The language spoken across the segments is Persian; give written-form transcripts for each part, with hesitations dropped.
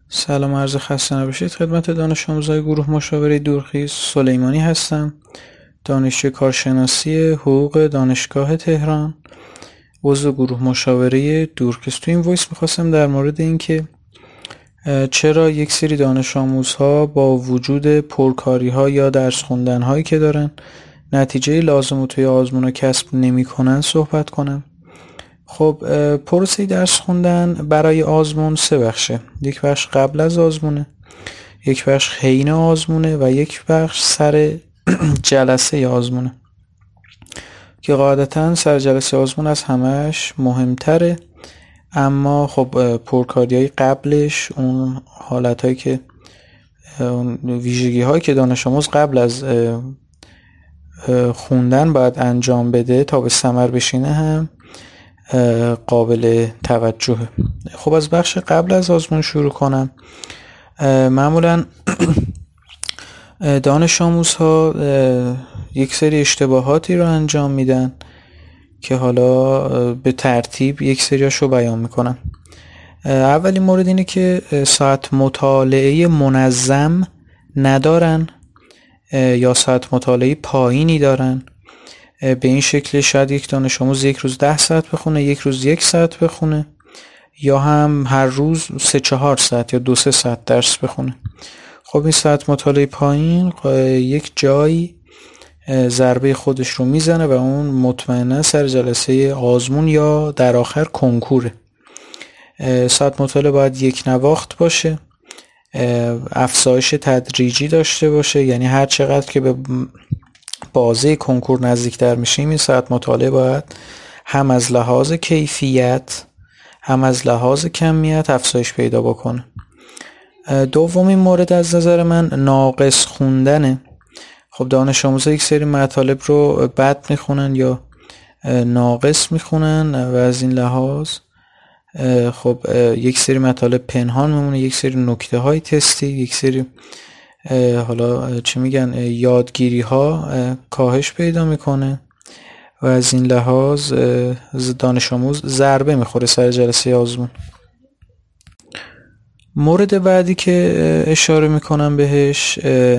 سلام عرض خسته نباشید خدمت دانش آموزای گروه مشاوره دورخیز. سلیمانی هستم، دانشجوی کارشناسی حقوق دانشگاه تهران، عضو گروه مشاوره دورخیز. تو این وایس میخواستم در مورد این که چرا یک سری دانش آموزها با وجود پرکاری ها یا درس خوندن هایی که دارن نتیجه لازم رو توی آزمون ها کسب نمی کنن صحبت کنم. خب پروسه درس خوندن برای آزمون سه بخشه. یک بخش قبل از آزمونه، یک بخش حین آزمونه و یک بخش سر جلسه آزمونه که قاعدتا سر جلسه آزمون از همش مهمتره. اما خب پرکاری های قبلش، اون حالت هایی که اون ویژگی هایی که دانش آموز قبل از خوندن باید انجام بده تا به ثمر بشینه هم قابل توجهه. خب از بخش قبل از آزمون شروع کنم. معمولا دانش آموزها یک سری اشتباهاتی رو انجام میدن که حالا به ترتیب یک سریاشو بیان میکنم. اولین مورد اینه که ساعت مطالعه منظم ندارن یا ساعت مطالعه پایینی دارن. به این شکل شاید یک دانش آموز یک روز 10 ساعت بخونه، یک روز 1 ساعت بخونه، یا هم هر روز 3-4 ساعت یا 2-3 ساعت درس بخونه. خب این ساعت مطالعه پایین یک جایی ضربه خودش رو میزنه و اون مطمئنا سر جلسه آزمون یا در آخر کنکوره. ساعت مطالعه باید یک نواخت باشه، افزایش تدریجی داشته باشه، یعنی هر چقدر که به بازه کنکور نزدیکتر میشیم این ساعت مطالعه باید هم از لحاظ کیفیت هم از لحاظ کمیت افزایش پیدا بکنه. دومین مورد از نظر من ناقص خوندنه. خب دانش آموزا یک سری مطالب رو بد میخونن یا ناقص میخونن و از این لحاظ خب یک سری مطالب پنهان میمونه، یک سری نکته های تستی، یک سری حالا چی میگن یادگیری ها کاهش پیدا میکنه و از این لحاظ دانش آموز ضربه میخوره سر جلسه آزمون. مورد بعدی که اشاره میکنم بهش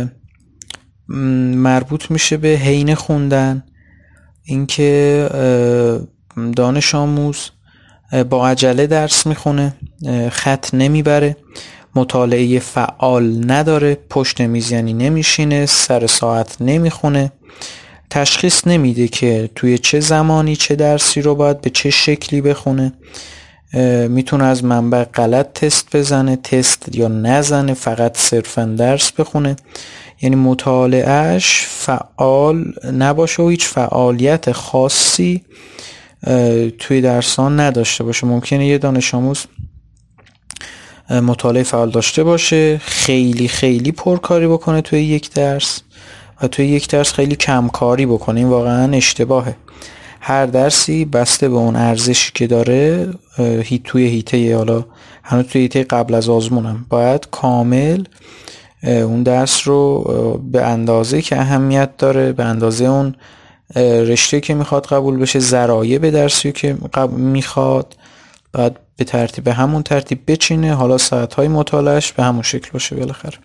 مربوط میشه به حین خوندن. اینکه دانش آموز با عجله درس میخونه، خط نمیبره، مطالعه فعال نداره، پشت میز یعنی نمیشینه، سر ساعت نمیخونه، تشخیص نمیده که توی چه زمانی چه درسی رو باید به چه شکلی بخونه، میتونه از منبع غلط تست بزنه، تست یا نزنه، فقط صرفا درس بخونه. یعنی مطالعهش فعال نباشه و هیچ فعالیت خاصی توی درسان نداشته باشه. ممکنه یه دانش آموز مطالعه فعال داشته باشه، خیلی خیلی پرکاری بکنه توی یک درس و توی یک درس خیلی کم کاری بکنه. این واقعا اشتباهه. هر درسی بسته به اون ارزشی که داره توی هیته، حالا هنوز توی هیته قبل از آزمونم، باید کامل اون درس رو به اندازه که اهمیت داره، به اندازه اون رشته که میخواد قبول بشه، ذرایع درسی که میخواد، بعد به ترتیب، به همون ترتیب بچینه. حالا ساعتهای مطالعهش به همون شکل باشه. بالاخره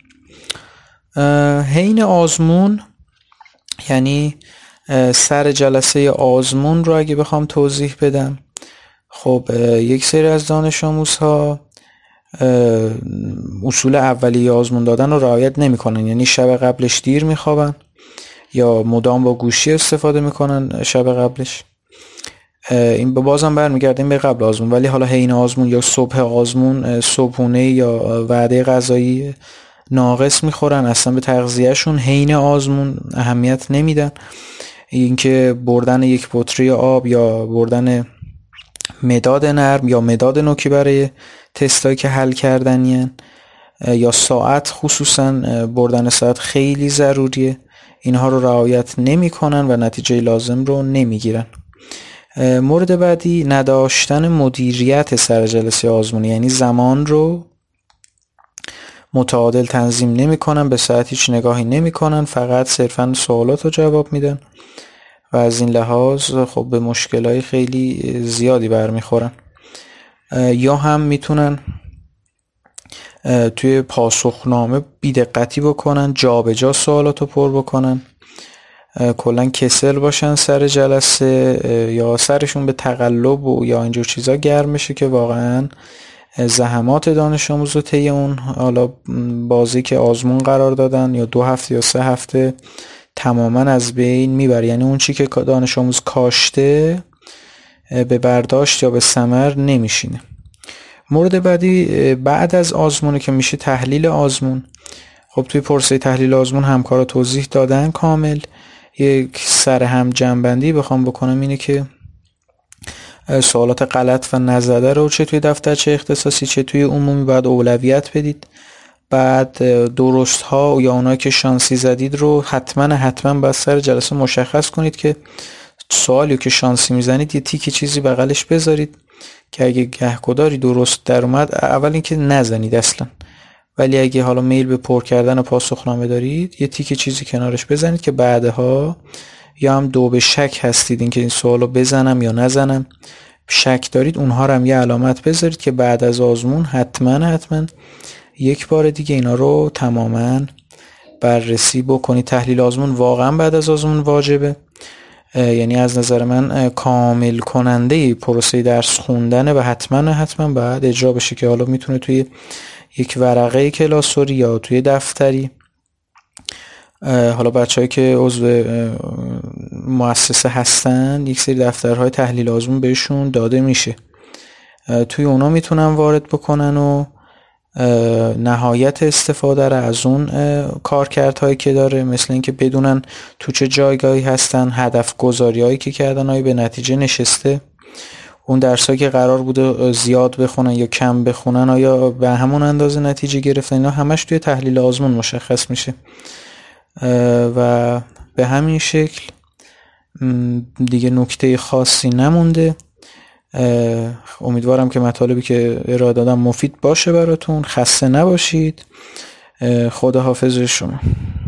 حین آزمون یعنی سر جلسه آزمون رو اگه بخوام توضیح بدم، خب یک سری از دانش آموزها اصول اولیه آزمون دادن رو رعایت نمی‌کنن، یعنی شب قبلش دیر میخوابن یا مدام با گوشی استفاده میکنن شب قبلش. این بازم برمیگردیم به قبل آزمون، ولی حالا حین آزمون یا صبح آزمون صبحونه یا وعده غذایی ناقص میخورن، اصلا به تغذیهشون حین آزمون اهمیت نمیدن. اینکه بردن یک بطری آب یا بردن مداد نرم یا مداد نوکی برای تستایی که حل کردنین یا ساعت، خصوصا بردن ساعت خیلی ضروریه، اینها رو رعایت نمی کنن و نتیجه لازم رو نمی گیرن. مورد بعدی نداشتن مدیریت سر جلسه آزمونی، یعنی زمان رو متعادل تنظیم نمی کنن، به ساعت هیچ نگاهی نمی کنن، فقط صرفا سوالات رو جواب میدن و از این لحاظ خب به مشکلای خیلی زیادی برمیخورن. یا هم میتونن توی پاسخنامه بی‌دقتی بکنن، جابجا سوالاتو پر بکنن، کلا کسل باشن سر جلسه، یا سرشون به تقلب و یا اینجور چیزا گرم بشه که واقعا زحمات دانش آموز رو طی اون حالا بازی که آزمون قرار دادن یا 2 هفته یا 3 هفته تماما از بین میبره. یعنی اون چی که دانش آموز کاشته به برداشت یا به ثمر نمیشینه. مورد بعدی بعد از آزمونه که میشه تحلیل آزمون. خب توی پرسه تحلیل آزمون همکارا توضیح دادن کامل. یک سرهم جنبندی بخوام بکنم اینه که سوالات غلط و نزده رو چه توی دفترچه اختصاصی چه توی عمومی باید اولویت بدید. بعد درست ها یا اونایی که شانسی زدید رو حتما باید سر جلسه مشخص کنید که سوالی که شانسی میزنید یه تیک چیزی بغلش بذارید که اگه گهگداری درست در اومد اول اینکه نزنید اصلا، ولی اگه حالا میل به پر کردن پاسخنامه دارید یه تیک چیزی کنارش بزنید که بعدها یا هم دو به شک هستید اینکه این سوالو بزنم یا نزنم، شک دارید اونها رو هم یه علامت بذارید که بعد از آزمون حتما یک بار دیگه اینا رو تماما بررسی بکنید. تحلیل آزمون واقعا بعد از آزمون واجبه، یعنی از نظر من کامل کننده پروسه درس خوندنه و حتما باید اجرا بشه که حالا میتونه توی یک ورقه کلاسوری یا توی دفتری، حالا بچه‌هایی که عضو مؤسسه هستن یک سری دفترهای تحلیل آزمون بهشون داده میشه، توی اونا میتونن وارد بکنن و نهایت استفاده را از اون کارکردهایی که داره، مثل اینکه بدونن تو چه جایگاهی هستن، هدف گذاری هایی که کردن آیا به نتیجه نشسته، اون درسایی که قرار بوده زیاد بخونن یا کم بخونن آیا به همون اندازه نتیجه گرفتن. اینا همش توی تحلیل آزمون مشخص میشه و به همین شکل دیگه نکته خاصی نمونده. امیدوارم که مطالبی که ارائه دادم مفید باشه براتون. خسته نباشید. خدا حافظ شما.